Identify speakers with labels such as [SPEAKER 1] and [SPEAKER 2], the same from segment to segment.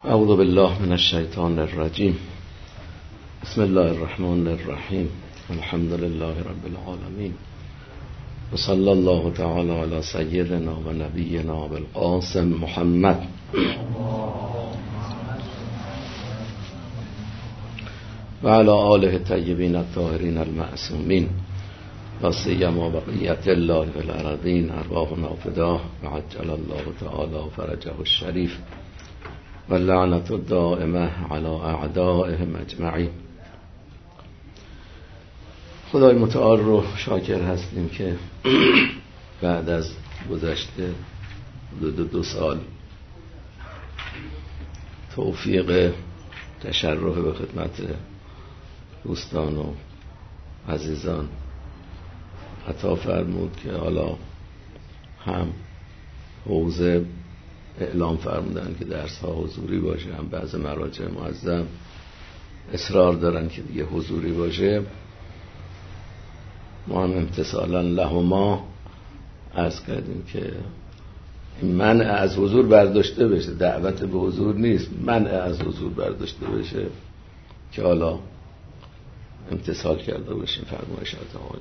[SPEAKER 1] اعوذ بالله من الشیطان الرجیم. بسم الله الرحمن الرحیم. الحمد لله رب العالمین و صلی الله تعالی علی سیدنا و نبینا ابوالقاسم محمد و علی آله الطیبین الطاهرین المعصومین لا سیما بقیة الله فی الارضین ارواحنا فداه و عجل الله تعالی فرجه الشریف و لعنت الدائمه علی اعدائهم اجمعین. خدای متعال رو شاکر هستیم که بعد از گذشته دو سال توفیق تشرف به خدمت دوستان و عزیزان عطا فرمود که حالا هم حوزه اعلام فرمودن که درس ها حضوری باشه، هم بعض مراجع معظم اصرار دارن که دیگه حضوری باشه. ما هم امتثالا لهما عرض کردیم که منع از حضور برداشته بشه، دعوت به حضور نیست، منع از حضور برداشته بشه که حالا امتثال کرده باشیم فرمایشات آقایون.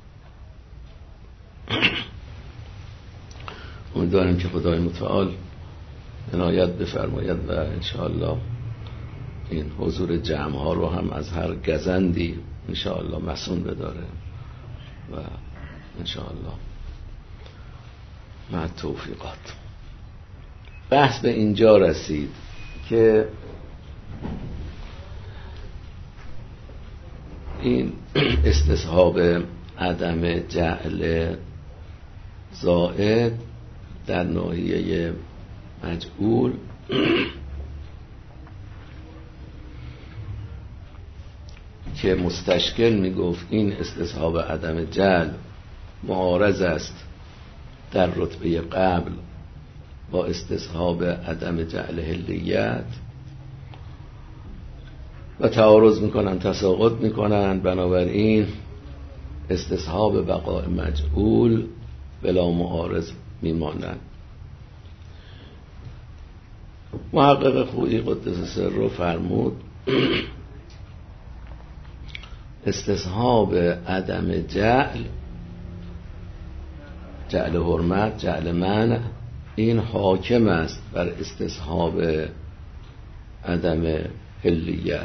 [SPEAKER 1] امیدواریم که خدای متعال عنایت بفرماید و انشاءالله این حضور جمع ها رو هم از هر گزندی انشاءالله مسون بداره و انشاءالله مع توفیقات. بحث به اینجا رسید که این استصحاب عدم جعل زائد در ناحیه مجعول که مستشکل میگفت این استصحاب عدم جعل معارض است در رتبه قبل با استصحاب عدم جعل حلیت و تعارض میکنن، تساقط میکنن، بنابراین استصحاب بقاء مجعول بلا معارض میمانند. محقق خویی قدس سره فرمود استصحاب عدم جعل حرمت، جعل منع، این حاکم است بر استصحاب عدم حلیت.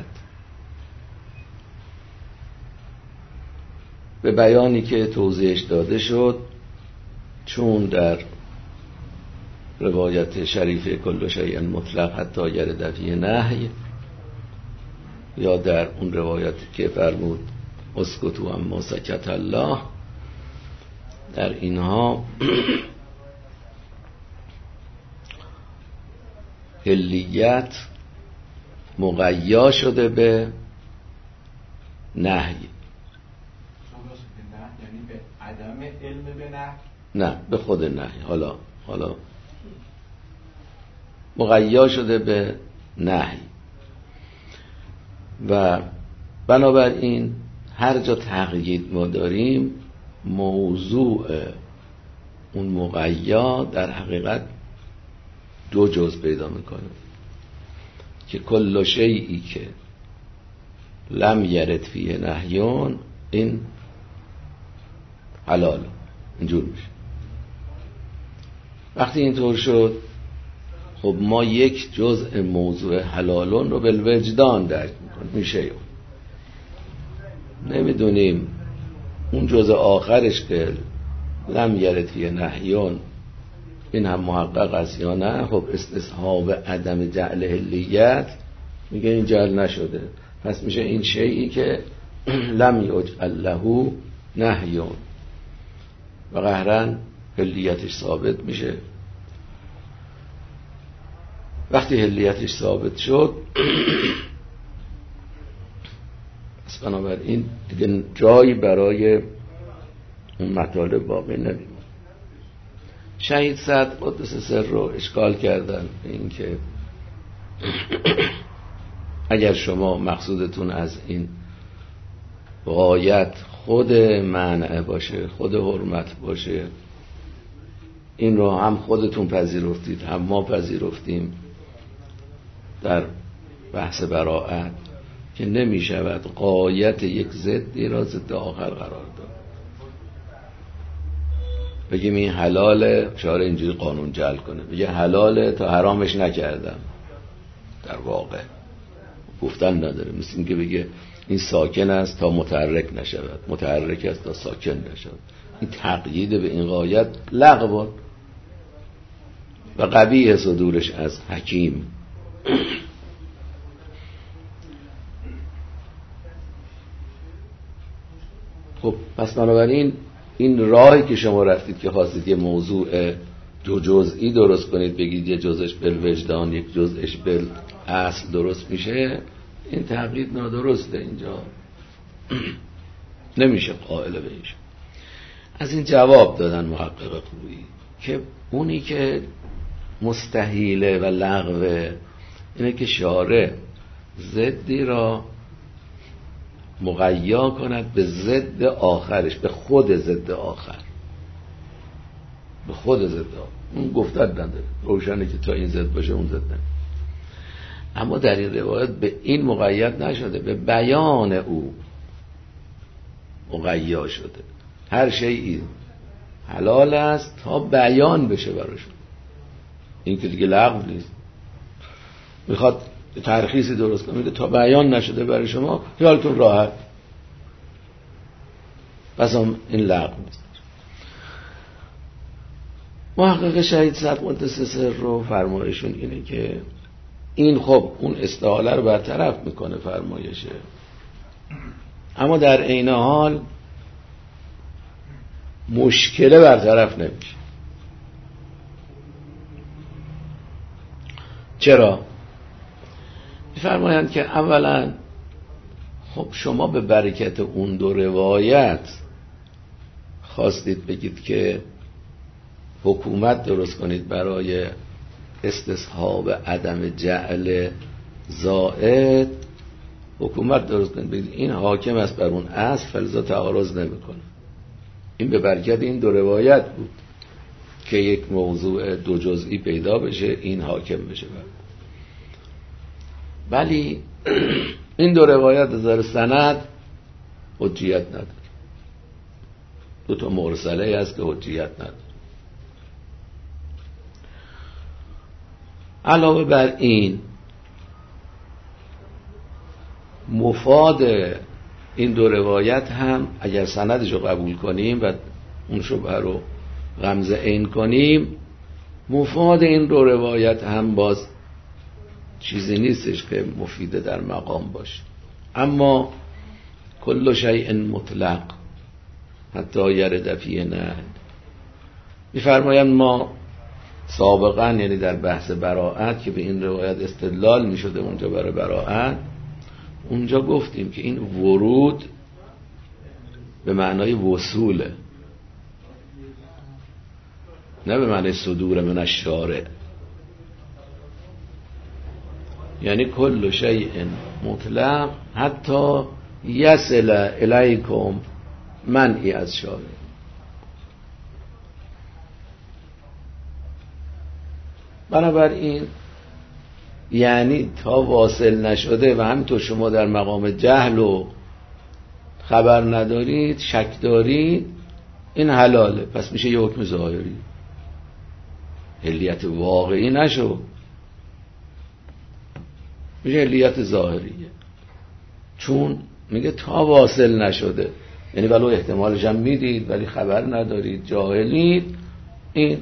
[SPEAKER 1] به بیانی که توضیحش داده شد، چون در روایت شریفه کل شیء مطلق حتی یرد فیه نهی، یا در اون روایت که فرمود اسکتوا اما سکت الله، در اینها حلیت مقیا شده به نهی.
[SPEAKER 2] یعنی به عدم علم به نهی؟
[SPEAKER 1] نه، به خود نهی. حالا مقیا شده به نهی و بنابراین هر جا تقیید ما داریم موضوع اون مقیا در حقیقت دو جز پیدا میکنه که کل شیئی که لم یرد فیه نهیون این حلال، اینجور میشه. وقتی اینطور شد خب ما یک جزء موضوع حلالون رو بالوجدان درک میکنیم، میشه نمیدونیم اون جزء آخرش که لم یرد فیه نهیون این هم محقق است یا نه. خب استصحاب عدم جعل حلیت میگه این جعل نشده، پس میشه این شیئی که لم یجعل له نهیون و قهرن حلیتش ثابت میشه. وقتی حلیتش ثابت شد پس بنابراین دیگه جایی برای اون مطالب باقی نمیم. شهید سعد قدس سر رو اشکال کردن این که اگر شما مقصودتون از این غایت خود منع باشه، خود حرمت باشه، این رو هم خودتون پذیرفتید هم ما پذیرفتیم، در بحث براءت که نمی شود غایت یک ضدی را ضد آخر قرار داد. بگیم این حلاله، شارع اینجوری قانون جعل کنه، بگه حلاله تا حرامش نکردم، در واقع گفتن نداره. مثل این که بگه این ساکن است تا متحرک نشود، متحرک است تا ساکن نشود. این تقیید به این غایت لغو و قبیح صدورش از حکیم. خب پس بنابراین این راهی که شما رفتید که خواستید یه موضوع جزئی درست کنید، بگید یه جزش بالوجدان یک جزش بالاصل درست میشه، این تقیید نادرسته. اینجا نمیشه قائل بهش. از این جواب دادن محقق خوبی که اونی که مستحیله و لغوه اینه که شارع ضدی را مغیا کند به ضد آخرش، به خود ضد آخر، به خود ضد آخر. اون گفتن نداره، روشنه که تا این ضد باشه اون ضد نمیشه. اما در این روایت به این مقید نشده، به بیان او مقیا شده. هر شیئی حلال است تا بیان بشه براشون. این که دیگه لغو نیست. میخواد ترخیصی درست کنه، تا بیان نشده برای شما خیالتون راحت، پس هم این لغو نیست. محقق شهید صدر قدس سر رو فرمایشون اینه که این خب اون استحاله رو برطرف میکنه فرمایشه، اما در عین حال مشکل برطرف نمیشه. چرا؟ فرمایند که اولا خب شما به برکت اون دو روایت خواستید بگید که حکومت درست کنید برای استصحاب عدم جعل زائد، حکومت درست کنید بگید این حاکم است بر اون اصل فلذا تعارض نمیکنه. این به برکت این دو روایت بود که یک موضوع دو جزئی پیدا بشه، این حاکم بشه. ولی این دو روایت از نظر سند حجیت نداره. دو تا مرسله هست که حجیت نداره. علاوه بر این مفاد این دو روایت هم اگر سندش رو قبول کنیم و اون شبهه رو غمزه عین کنیم، مفاد این دو روایت هم باز چیزی نیستش که مفیده در مقام باشه. اما کل شیء مطلق حتی یرد فیه نهی. می‌فرمایند ما سابقا، یعنی در بحث براءت که به این روایت استدلال می‌شده اونجا برای براءت، اونجا گفتیم که این ورود به معنای وصوله، نه به معنای صدور من الشارع. یعنی کل شیء مطلق حتی یصل الیکم منعی از شارع. بنابراین یعنی تا واصل نشده و همینطور شما در مقام جهل و خبر ندارید، شک دارید، این حلاله، پس میشه یه حکم ظاهری، علیت واقعی نشو، میشه علیت ظاهریه. چون میگه تا واصل نشده، یعنی ولو احتمالش هم میدید ولی خبر ندارید، جاهلید. این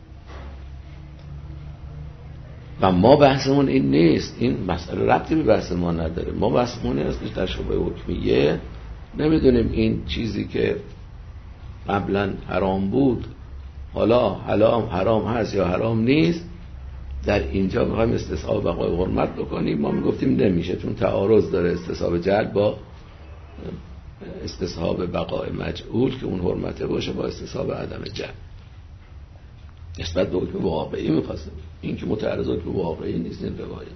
[SPEAKER 1] و ما بحثمون این نیست، این مسئله ربطی به بحث ما نداره. ما بحثمون این است که در شبهه حکمیه نمیدونیم این چیزی که قبلا حرام بود حالا حرام هست یا حرام نیست. در اینجا میخوایم استصحاب بقای حرمت بکنیم، ما میگفتیم نمیشه، چون تعارض داره استصحاب جعل با استصحاب بقای مجعول که اون حرمته باشه با استصحاب عدم جعل. نسبت به حکم واقعی میخواستم، این که متعرض حکم واقعی نیست این روایت.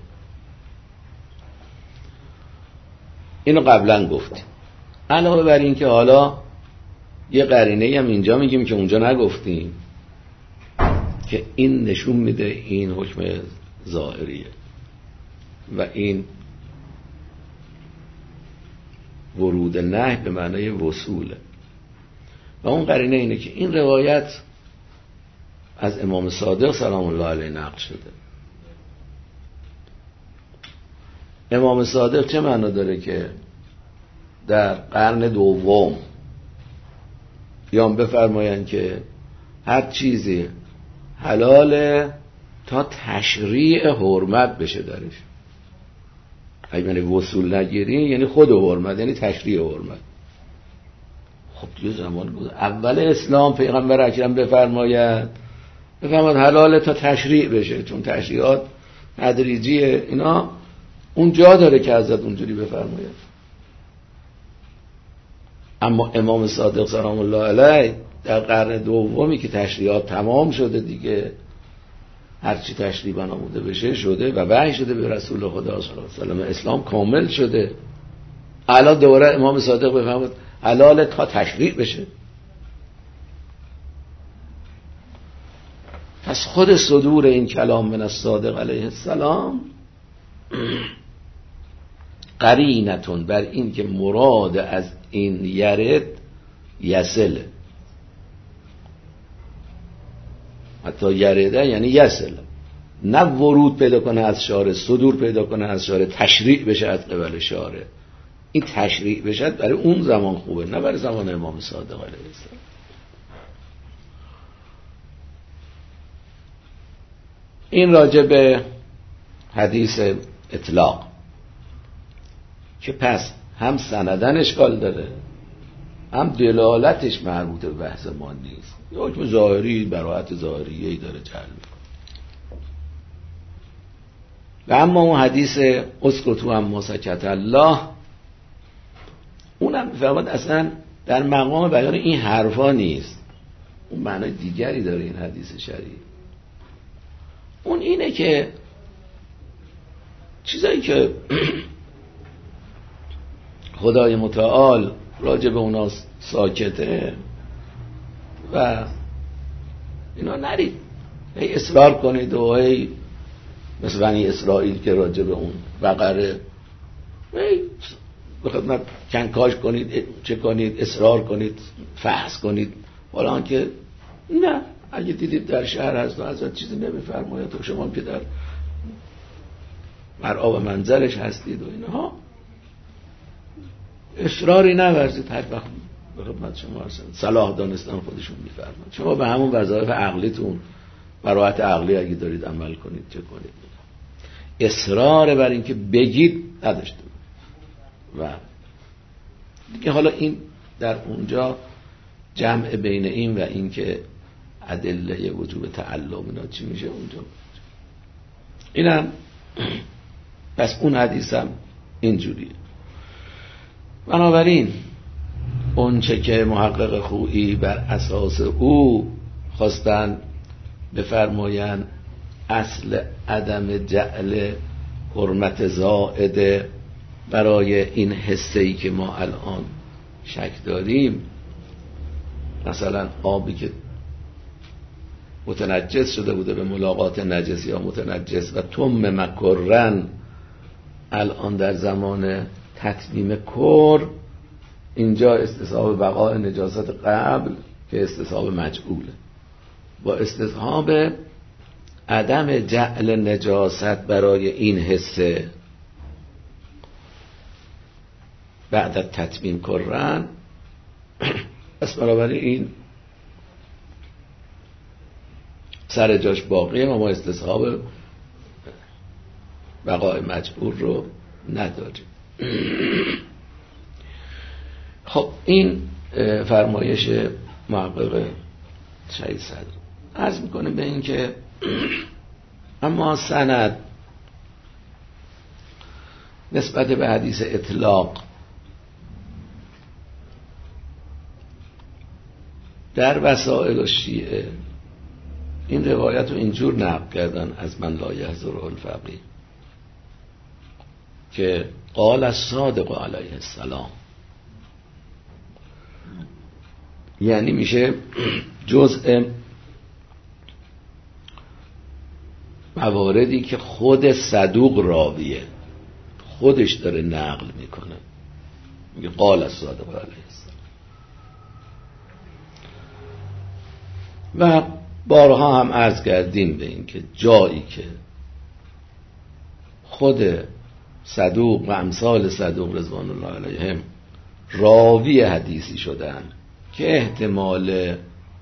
[SPEAKER 1] اینو قبلا گفتیم. علاوه بر این که حالا یه قرینه هم اینجا میگیم که اونجا نگفتیم که این نشون میده این حکم ظاهریه. و این ورود نهی به معنای وصوله. و اون قرینه اینه که این روایت از امام صادق سلام الله علیه نقل شده. امام صادق چه معنا داره که در قرن دوم بیان بفرمایند که هر چیزی حلاله تا تشریع حرمت بشه درش. اگه یعنی وصول نگیری یعنی خود حرمت، یعنی تشریع حرمت. خب دیگه زمان بود اول اسلام پیغمبر اکرم بفرماید حلاله تا تشریع بشه، چون تشریعات تدریجیه، اینا اون جا داره که حضرت اونجوری بفرماید. اما امام صادق سلام الله علیه در قرن دومی که تشریعات تمام شده دیگه، هرچی تشریع بناموده بشه شده و وحی شده به رسول خدا صلی الله علیه و سلم، اسلام کامل شده. الان دوباره امام صادق بفرماید حلاله تا تشریع بشه. پس خود صدور این کلام من الصادق علیه السلام قرینتون بر این که مراد از این یرد یسله، حتی یرده یعنی یسله، نه ورود پیدا کنه از شارع، صدور پیدا کنه از شارع، تشریع بشه از قبل شارع. این تشریع بشه برای اون زمان خوبه، نه برای زمان امام صادق علیه السلام. این راجع به حدیث اطلاق که پس هم سندن اشکال داره، هم دلالتش مربوط به بحث ما نیست، یا حکم ظاهری براءت ظاهریه‌ای داره جعل میکنه. و اما اون حدیث اسکتوا عما سکت الله، اونم فقط اصلا در مقام بیان این حرفا نیست، اون معنای دیگری داره این حدیث شریف. اون اینه که چیزایی که خدای متعال راجع به اونا ساکته و اینا نرید هی اصرار کنید و هی مثل بنی اسرائیل که راجع به اون بقره هی به خدمت کنکاش کنید، چه کنید، اصرار کنید، فحص کنید، حالا که نه، اگه دیدید در شهر هست و حضرت چیزی نمیفرماید و شما که در مرعا و منزلش هستید و اینها اصراری نورزید، هر وقت به خدمت شما هستن، صلاح دانستان خودشون میفرماید. شما به همون وظایف عقلیتون، براءت عقلی اگه دارید عمل کنید، چه کنید. اصرار بر این که بگید نداشته و دیگه. حالا این در اونجا جمع بین این و این که ادله وجوب تعلم اینا چی میشه اونجا. اینم پس اون حدیثم اینجوریه. بنابراین اون چه که محقق خویی بر اساس او خواستن بفرمایند اصل عدم جعل حرمت زائده برای این حسه‌ای که ما الان شک داریم، مثلا آبی که متنجس شده بوده به ملاقات نجس یا متنجس و تم مکرن، الان در زمان تتمیم کر اینجا استصحاب بقاء نجاست قبل که استصحاب مجعوله، با استصحاب عدم جعل نجاست برای این حسه بعد تتمیم کرن. پس بنابراین این سر جاش باقیه و ما استصحاب بقاء مجعول رو نداریم. خب این فرمایش محقق شهید صدر. عرض میکنه به این که اما سند نسبت به حدیث اطلاق در وسائل الشیعه این روایت رو اینجور نقل کردن از من لا یحضره الفقیه که قال الصادق علیه السلام، یعنی میشه جزء مواردی که خود صدوق راویه خودش داره نقل میکنه، میگه قال الصادق علیه السلام. و بارها هم عرض کردیم به این که جایی که خود صدوق و امثال صدوق رضوان الله علیهم راوی حدیثی شدن که احتمال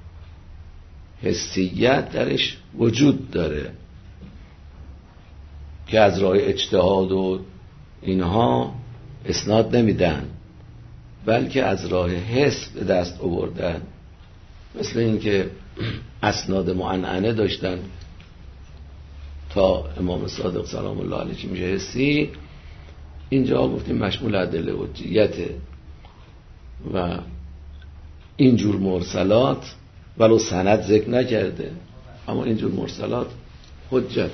[SPEAKER 1] حسیت درش وجود داره که از راه اجتهاد و اینها اسناد نمیدن، بلکه از راه حس به دست آوردن، مثل این که اسناد معنعنه داشتن تا امام صادق سلام الله علیه که میشه حسی. اینجا گفتیم مشمول ادله حجیته و اینجور مرسلات ولو سند ذکر نکرده اما اینجور مرسلات حجت.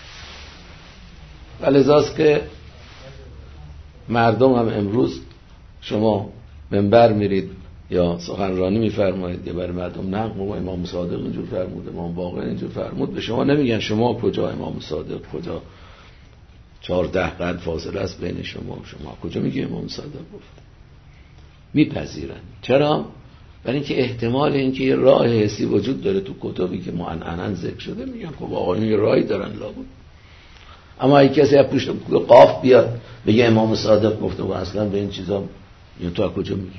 [SPEAKER 1] ولذاست که مردم هم امروز شما منبر میرید یا سخنرانی میفرمایید یا برای مردم نقل میگه امام صادق اینجور فرمود، امام باقر اینجور فرمود، به شما نمیگن شما کجا امام صادق کجا، 14 قرن فاصله است بین شما کجا میگه امام صادق گفت. میپذیرن. چرا؟ برای اینکه احتمال اینکه یه راه حسی وجود داره تو کتبی که معنعنا ذکر شده، میگن خب آقایون یه راهی دارن لابد. اما اگه کسی از پشت قاف بیاد بگه امام صادق گفته و اصلا به این چیزا یا تو از کجا میگی؟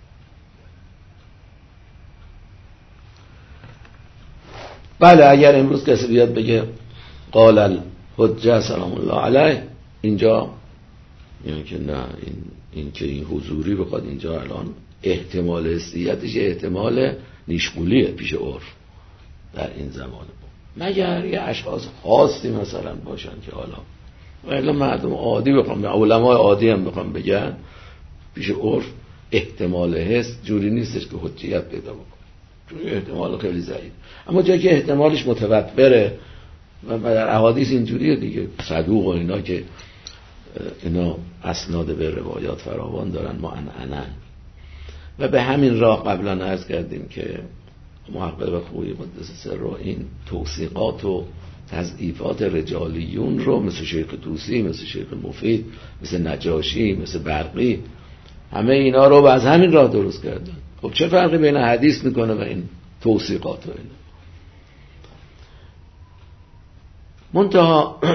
[SPEAKER 1] بله اگر امروز کسی بیاد بگه قال الحجه سلام الله علیه، اینجا یعنی که نه این که این حضوری بخواد اینجا الان احتمال حسیتش احتمال نیشگولیه پیش عرف در این زمان، مگر یه اشخاص خاصی مثلا باشن که حالا ولی مردم عادی بخوام، علمای عادی هم بخوام بگن پیش عرف احتمال حس جوری نیستش که حجیت پیدا بکنه، چون احتمال خیلی ضعیف. اما جایی که احتمالش متوفره و در احادیث اینجوریه دیگه، صدوق و اینا که اینا اسناد به روایات فراوان دارن معنعنن. و به همین راه قبلا عرض کردیم که محقق خویی قدس سره این توثیقات و تضعیفات رجالیون رو مثل شیخ طوسی، مثل شیخ مفید، مثل نجاشی، مثل برقی، همه اینا رو از همین راه درست کردن. خب چه فرقی بین حدیث میکنه و این توثیقات و اینا؟ منتها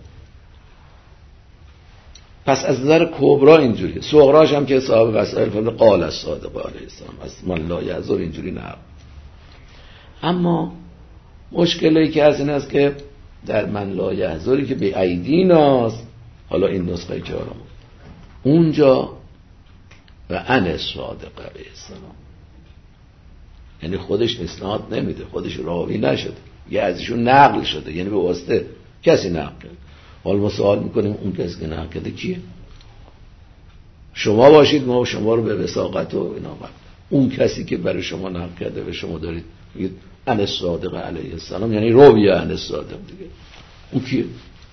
[SPEAKER 1] پس از نظر کبرا اینجوریه. صغراش هم که صاحب وسائل فرمود قال الصادق علیه السلام از من لا یعذر، اینجوری نه. اما مشکلی که از این است که در من لا یعذری که به ایدیناست، حالا این نسخه چهارم اونجا و ان الصادق علیه السلام، یعنی خودش اسناد نمیده، خودش راوی نشده، یه ازشون نقل شده، یعنی به واسطه کسی نقل کرده. حالا ما سوال میکنیم اون کسی که نقل کرده کیه؟ شما باشید، ما شما رو به وثاقت و اینا قبل. اون کسی که برای شما نقل کرده و شما دارید میگید ان الصادق علیه السلام، یعنی روی ان الصادق دیگه، اون کیه؟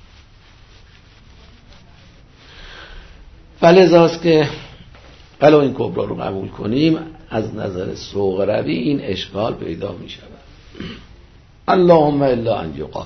[SPEAKER 1] فلذاست که قلو این کبرا رو قبول کنیم از نظر صغروی این اشکال پیدا می شود. اللهم الا ان یقال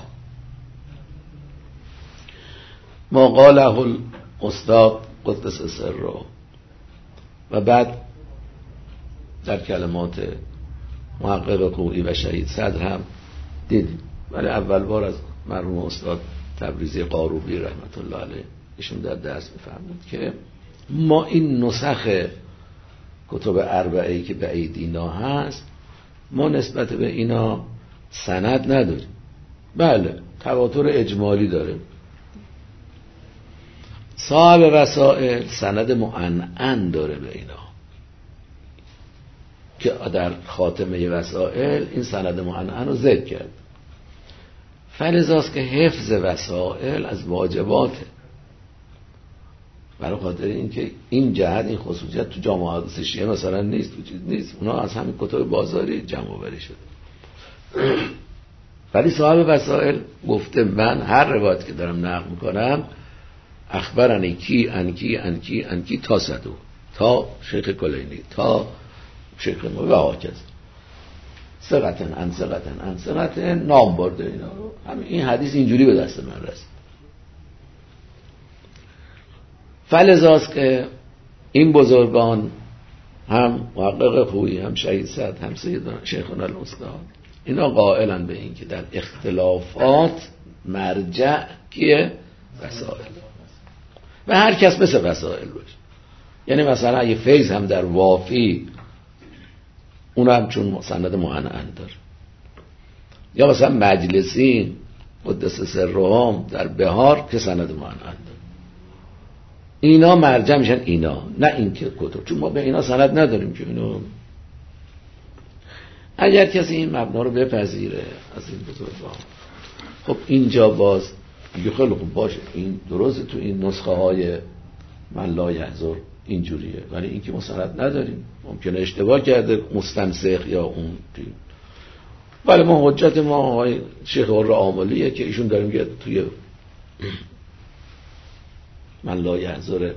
[SPEAKER 1] ما قاله الاستاد قدس سره. و بعد در کلمات محقق خویی و شهید صدر هم دیدیم، ولی اول بار از مرحوم استاد تبریزی قاروبی رحمت الله علیه ایشون در درس می‌فرمود که ما این نسخ کتب اربعه‌ای که به ایدینا هست ما نسبت به اینا سند نداریم. بله تواتر اجمالی داره، صاحب وسائل سند معنعن داره به اینا که در خاتمه وسائل این سند معنعن رو ذکر کرد. فلذاست که حفظ وسائل از واجباته، برای خاطر اینکه این جهت این خصوصیت تو جامعه حدیث شیعه مثلا نیست، تو چیز نیست، اونا از همین کتاب بازاری جمع آوری شده. ولی صاحب وسائل گفته من هر روایت که دارم نقل میکنم اخبرنی کی انکی انکی انکی تا صدو، تا شیخ کلینی، تا شیخ موی و آکز ثقتن ان ثقتن ان ثقتن، نام برده اینا رو. همین این حدیث اینجوری به دست من رسید. فلذاست که این بزرگان هم محقق خویی، هم شهید صدر، هم سیدنا شیخنا الاستاد، اینا قائلن به این که در اختلافات مرجع کیه؟ وسائل، و هر کس مثل وسائل باشه. یعنی مثلا اگه فیض هم در وافی اون هم چون سند معنعن داره، یا مثلا مجلسی قدس سرهم در بهار که سند معنعن داره، اینا مرجع میشن اینا، نه این که کتب، چون ما به اینا سند نداریم که اینو. اگر کسی این مبنا رو بپذیره از این بزرگان، خب اینجا باز میگه خیلی خوب باشه، این درسته تو این نسخه های من لا یحضر اینجوریه، ولی این که ما سند نداریم، ممکنه اشتباه کرده مستنسخ یا اون توی. ولی ما حجت ما آقای شیخ الرعاملیه که ایشون داریم که توی من لا یحضر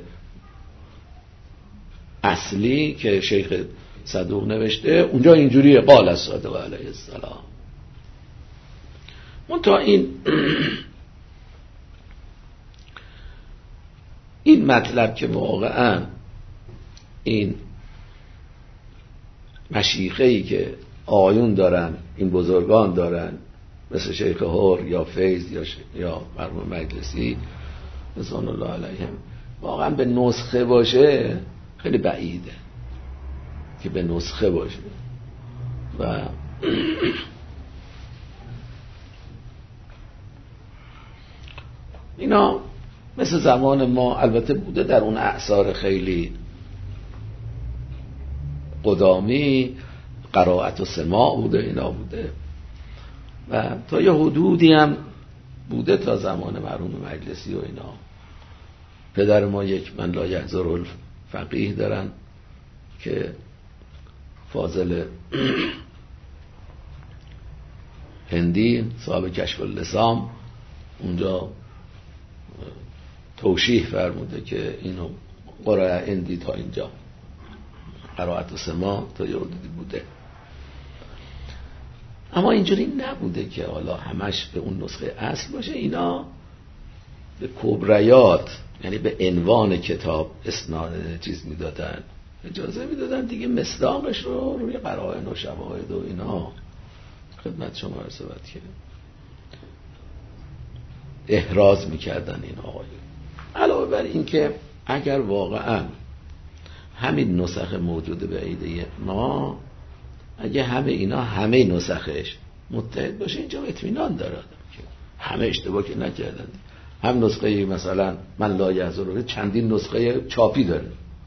[SPEAKER 1] اصلی که شیخ صدوق نوشته اونجا اینجوریه قال الصادق علیه السلام. منتها این مطلب که واقعا این مشیخه‌ای که آیون دارن، این بزرگان دارن، مثل شیخ هور یا فیض یا مرحوم مجلسی رضوان الله علیهم، واقعا به نسخه باشه خیلی بعیده که به نسخه باشه. و اینا مثل زمان ما البته بوده، در اون اعصار خیلی قدامی قرائت و سماع بوده، اینا بوده، و تا یه حدودی هم بوده تا زمان مرحوم مجلسی و اینا. پدر ما یک من لا یحضر الفقیه دارن که فاضل هندی صاحب کشف اللسام اونجا توشیح فرموده که اینو قرائه هندی تا اینجا، قرائت و سماع تا یه حدودی بوده. اما اینجوری نبوده که حالا همش به اون نسخه اصل باشه. اینا به کبریات، یعنی به عنوان کتاب اسناد چیز میدادن، اجازه میدادن دیگه مصداقش رو روی قرائن و شواهد و اینا خدمت شما رسوت که احراز میکردن این آقایون. علاوه بر این که اگر واقعا همین نسخه موجوده به ایده ما، اگه همه اینا همه نسخش متحد باشه، اینجا اطمینان داره که همه اشتباه که نکردن. هم نسخه مثلا من لا یحضر چندین نسخه چاپی داره،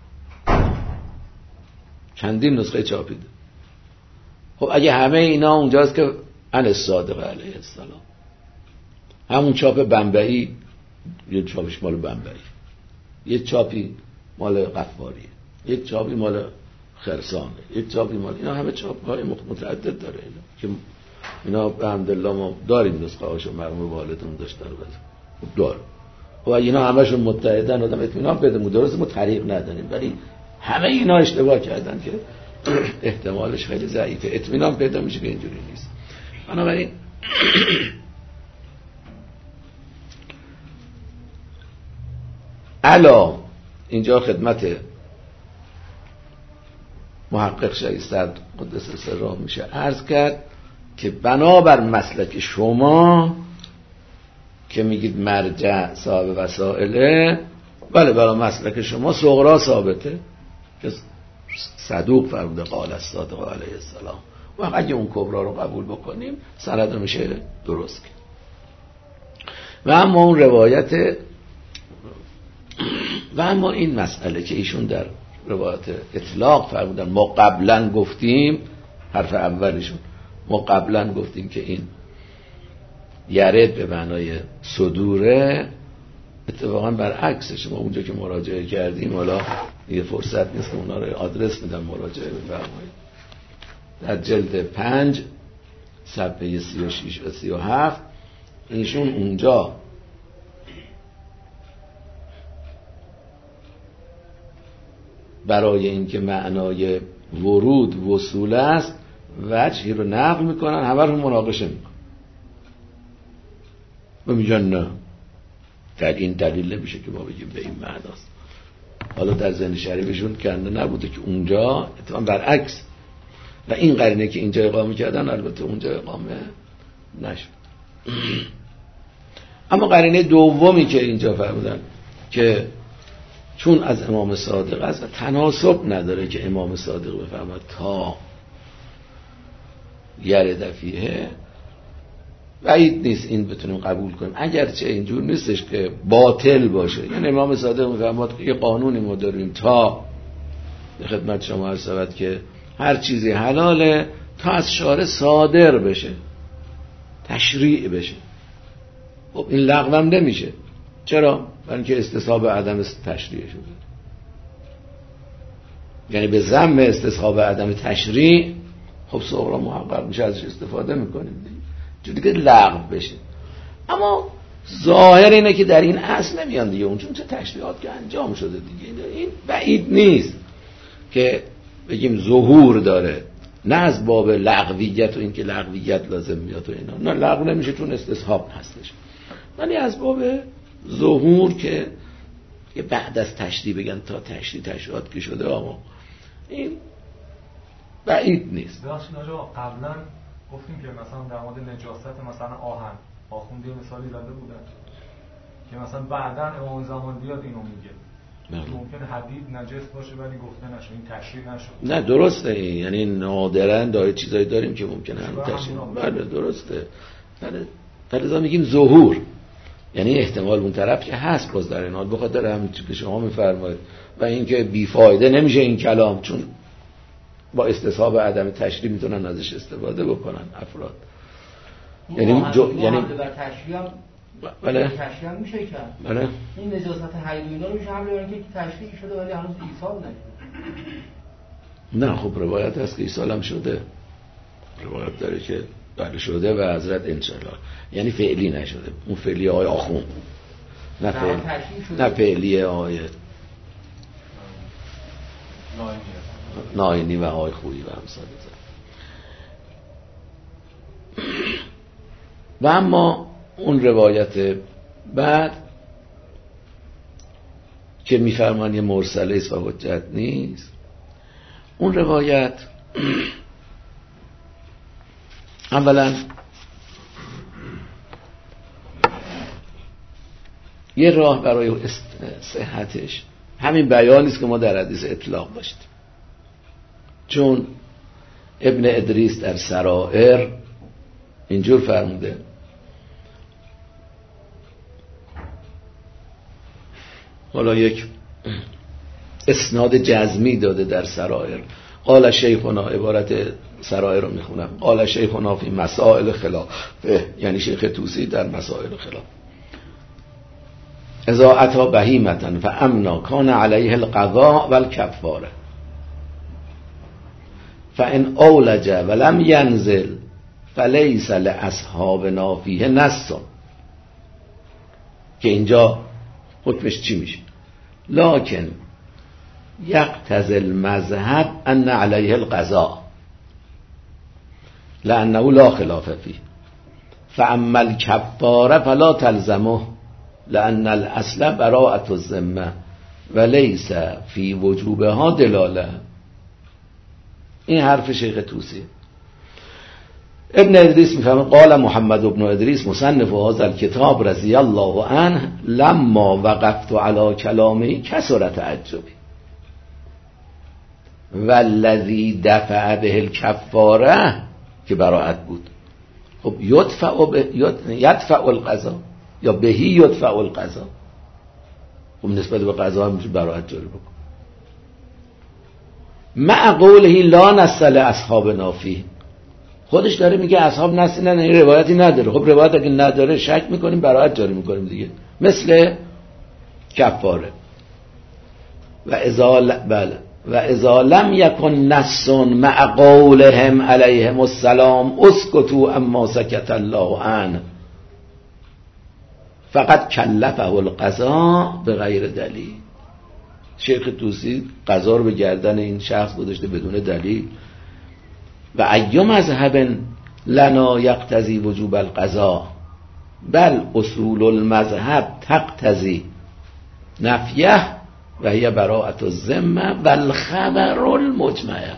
[SPEAKER 1] چندین نسخه چاپی داره. خب اگه همه اینا اونجاست که ان الصادق علیه السلام، همون چاپ بمبئی، یه چاپش مال بمبئی، یه چاپی مال قفاریه، یک چاپی مال خرسانه، یک چاپی مال، اینا همه چاپ‌های متعدد داره اینا که اینا به حمدالله ما داریم نسخه هاشو مرحوم والدون داشتن رو دار. و اینا همشون متحدن، آدم اطمینان پیدا کنه. درسته ما طریق نداریم، ولی همه اینا اشتباه کردن که احتمالش خیلی ضعیفه، اطمینان پیدا میشه که اینجوری نیست. بنابراین الا اینجا خدمت محقق شهید صدر قدس سرهم میشه عرض کرد که بنابر مسلک شما که میگید مرجع صاحب وسائله، بله برای مسلک شما صغرا ثابته که صدوق فرموده قال الصادق علیه السلام، و اگه اون کبرا رو قبول بکنیم سند میشه درست کرد. و اما اون روایت و اما این مسئله که ایشون در روایت اطلاق فرمودن، ما قبلا گفتیم، حرف اولشون ما قبلا گفتیم که این یرد به معنای صدوره، اتفاقا برعکسش. ما اونجا که مراجعه کردیم، حالا یه فرصت نیست که اونا رو آدرس میدم مراجعه بفرمایید، در جلد 5 صفحه 36 و 37 ایشون اونجا برای اینکه معنای ورود وصول است وجهی رو نقل میکنن، همه رو مناقشه میکنن و میگن نه، در این دلیل نمیشه که ما بگیم به این معناست. حالا در ذهن شریفشون کنده نبوده که اونجا اتفاقا برعکس و این قرینه که اینجا اقامه کردن البته اونجا اقامه نشد. اما قرینه دومی که اینجا فرمودن که چون از امام صادق است تناسب نداره که امام صادق بفرماد تا یرد فیه، بعید نیست این بتونیم قبول کنیم، اگرچه اینجور نیستش که باطل باشه. یعنی امام صادق میفرماد که یه قانونی ما داریم تا به خدمت شما عرض شود که هر چیزی حلاله تا از شارع صادر بشه، تشریع بشه. خب این لغو هم نمیشه. چرا؟ برای اینکه استصحاب عدم تشریع شده. یعنی به ذم استصحاب عدم تشریع خب صغرا محقق میشه، ازش استفاده میکنیم دیگه، چون دیگه لغو بشه. اما ظاهر اینه که در این اصل نمیان دیگه، اون چون چه تشریعات که انجام شده دیگه. این بعید نیست که بگیم ظهور داره، نه از باب لغویت و این که لغویت لازم میاد و اینا، نه لغو نمیشه چون استصحاب هستش، ولی از باب ظهور که بعد از تشریع بگن تا تشریعات که شده آقا، این بعید نیست.
[SPEAKER 3] بخشید آجا قبلا گفتیم که مثلا در مورد نجاست مثلا آخونده مثالی زده بودن که مثلا بعداً امام زمان بیاد اینو میگه ممکنه حدید نجس باشه ولی گفته نشه، این تشریع نشد.
[SPEAKER 1] نه درسته این، یعنی نادراً داره چیزایی داریم که ممکنه هم تشریع. بله درسته. فلذا میگیم ظهور، یعنی احتمال اون طرف که هست باز در این حال بخاطر همین که شما میفرمایید و اینکه بیفایده نمیشه این کلام، چون با استصحاب عدم تشریع میتونن ازش استفاده بکنن افراد.
[SPEAKER 4] یعنی در تشریع هم
[SPEAKER 1] بله
[SPEAKER 4] تشریع هم میشه کرد.
[SPEAKER 1] بله
[SPEAKER 4] این نجاست حیدینا رو میشه حمل بر اینکه تشریع شده ولی هنوز ایصال نشده.
[SPEAKER 1] نه خب روایت هست که ایصال هم شده، روایت داره که بله شده و حضرت انشالله، یعنی فعلی نشده، اون فعلی آقای آخون، نه فعلی آقای ناینی و آقای خویی و همسال زن. و اما اون روایت بعد که میفرمان یه مرسله است و حجت نیست، اون روایت اولا یه راه برای صحتش همین بیانی است که ما در حدیث اطلاق داشتیم، چون ابن ادریس در سرائر اینجور فرموده حالا یک اسناد جزمی داده در سرائر، قال شیخنا، عبارت سرائر رو میخونم، قال شیخنا فی مسائل خلاف، یعنی شیخ طوسی در مسائل خلاف، اذا اتی بهیمة فامنا کان علیه القضاء والکفاره فان اولج ولم ینزل فلیس لاصحابنا فیه نص. که اینجا حکمش چی میشه؟ لکن یقتضی المذهب ان علیه القضاء لانه لا خلاف فیه، فاما الکفاره فلا تلزمه لان الاصل براءة الذمه ولیس فی وجوبها دلاله. این حرف شیخ طوسی. ابن ادریس میفهمه قال محمد ابن ادریس مصنف هذا الكتاب رضی الله عنه لما وقفت علی کلامه کثر تعجبی والذی دفع به الکفاره که براءت بود. خب یدفع القضا یا بهی یدفع القضا، خب نسبت به قضا هم میشه براءت جاری بکن. مع قوله لا نسل اصحابنا فیه، خودش داره میگه اصحاب نسل نه، این روایتی نداره. خب روایت اگه نداره شک میکنیم براءت جاری میکنیم دیگه، مثل کفاره. و اذا لم یکن نص مع قولهم علیهم السلام اسکتوا اما سکت الله عنه فقط کلفه القضاء به غیر دلیل. شیخ طوسی قضا رو به گردن این شخص گذاشته بدون دلیل. و ایوم مذهب لنا یقتضی وجوب القضاء بل اصول المذهب تقتضی نفیه و هی براءت الذمه و الخبر المجمع علیه.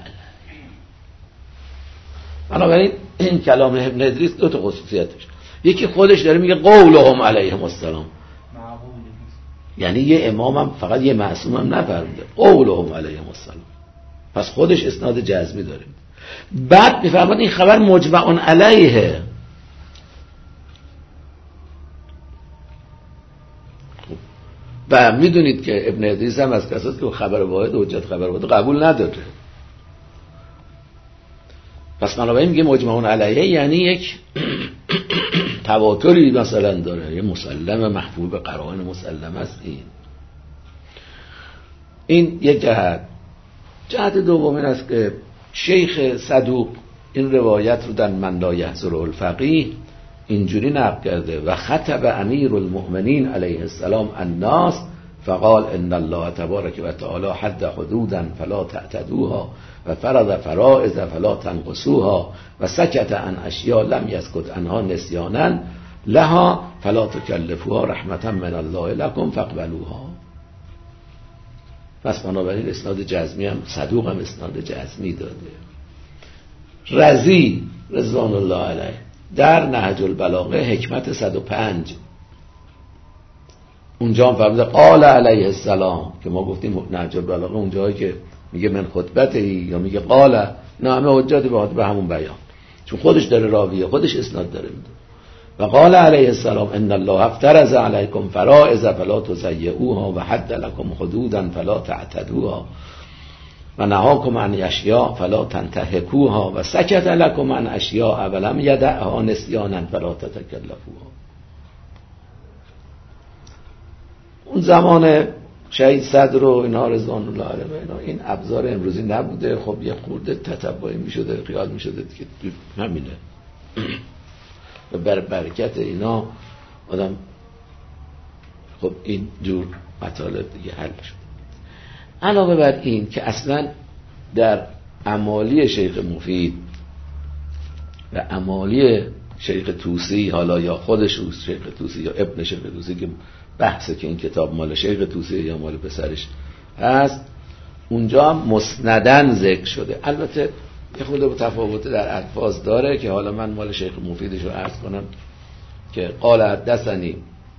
[SPEAKER 1] بنابراین این کلام ابن ادریس دو تا خصوصیتش، یکی خودش داره میگه قولهم علیهم السلام، یعنی یه امامم فقط یه معصومم نفرموده، قولهم علیهم السلام، پس خودش اسناد جزمی داره. بعد میفرماد این خبر مجمع علیه. و میدونید که ابن ادریس هم از کساست که خبر واحد حجت خبر واحد قبول نداره. پس بنابراین میگه مجمع علیه یعنی یک تواتری مثلا داره، یه مسلم محفوظ به قرائن مسلم است. این یک جهت دوم این است که شیخ صدوق این روایت رو در من لا یحضر الفقیه اینجوری نقل کرده: و خطب امیر المؤمنین علیه السلام الناس فقال ان الله تبارک و تعالی حد حدودا فلا تعتدوها و فرض فرائض فلا تنقصوها و سکت عن اشیاء لم یسکت عنها نسیانا لها فلا تکلفوها رحمتا من الله لكم فاقبلوها. پس بنابراین اسناد جزمی هم صدوق هم اسناد جزمی داده. رضی رضوان الله علیه در نهج البلاغه حکمت 105 اونجا هم فرموده قال علیه السلام، که ما گفتیم نهج البلاغه اونجایی که میگه من خطبته یا میگه قال، نه همه حجت به همون بیان، چون خودش داره راویه، خودش اسناد داره میده. و قال علیه السلام ان الله افترض علیکم فرائض فلا تضیعوها و حد لكم حدودا فلا تعتدوها و نهاکم عن اشیاء فلا تنتهکوها و سکت لكم عن اشیاء ولم یدعها نسیانا فلا تتکلفوها. اون زمان شهید صدر و اینا رضوان الله علیه اینا این ابزار امروزی نبوده. خب یه خورده تتبعی میشده، خیال میشده که همینه. بر برکت اینا آدم خب این جور مطالب دیگه حل شد. علاوه بر این که اصلا در امالی شیخ مفید و امالی شیخ طوسی، حالا یا خودش شیخ طوسی یا ابن شیخ طوسی که بحثه که این کتاب مال شیخ طوسی یا مال پسرش هست، اونجا مسندن ذکر شده. البته یه خورده با تفاوت در الفاظ داره که حالا من مال شیخ مفیدش رو عرض کنم که قال حدثنی،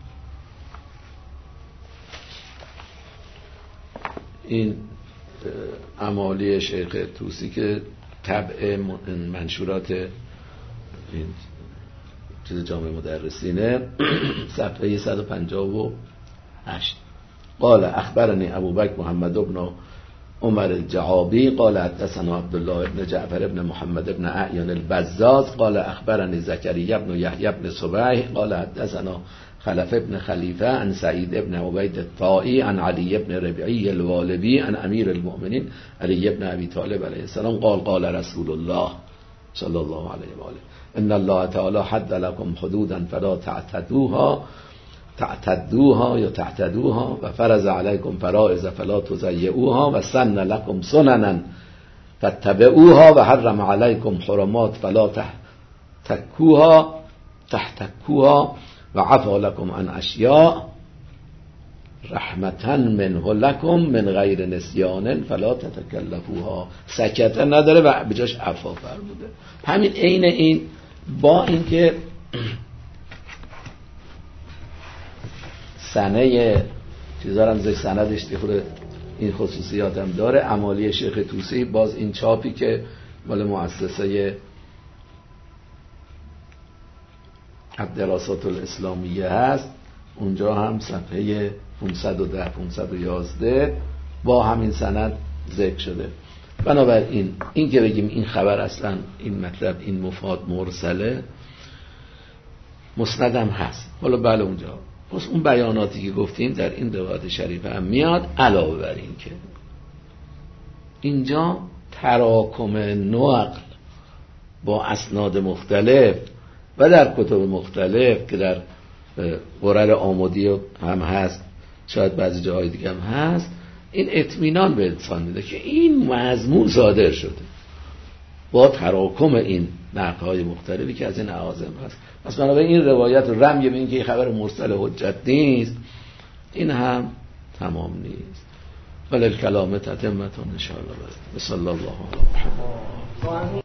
[SPEAKER 1] این امالی شیخ طوسی که طبع منشورات این چیز جامعه مدرسینه صفحه 158 قال اخبرنی ابوبکر محمد بن عمر الجعابی قال حدثنا عبدالله بن جعفر بن محمد بن اعین البزاز قال اخبرنی زکریا بن یحیی بن صبیح قال حدثنا خلف بن خلیفه عن سعید بن عبید الطائی عن علی بن ربیعی الوالبی عن امیر المؤمنین علی بن ابی طالب علیه السلام قال قال رسول الله صلی الله علیه و آله ان الله تعالی حد لكم حدودا فلا تعتدوها و فرض علیکم فرائض فلا تضیعوها و سن لكم سننا فاتبعوها و حرم علیکم حرمات فلا تحتکوها و عفا لكم عن اشیاء رحمتا منه لكم من غیر نسیان فلا تتکلفوها. سکته نداره و بجاش عفا فرموده. همین عین این با اینکه سنه چیزارم زی سندش دیخوره این خصوصیات هم داره. امالی شیخ طوسی باز این چاپی که مال مؤسسه الدراسات الاسلامیه هست اونجا هم صفحه 510 511 با همین سند ذکر شده. بنابراین این که بگیم این خبر اصلا این مطلب این مفاد مرسله مسندم هست. حالا بله اونجا پس اون بیاناتی که گفتیم در این روایت شریفه هم میاد. علاوه بر این که اینجا تراکم نقل با اسناد مختلف و در کتب مختلف که در قرر آمودی هم هست، شاید بعضی جاهای دیگه هم هست، این اطمینان به انسان میده که این مضمون صادر شده با تراکم این نقل‌های مختلفی که از این اعاظم هست. پس بنابراین این روایت رمی به این که خبر مرسل حجت نیست این هم تمام نیست. وللکلام تتمتون ان شاء الله. صلی الله علیه و محمد.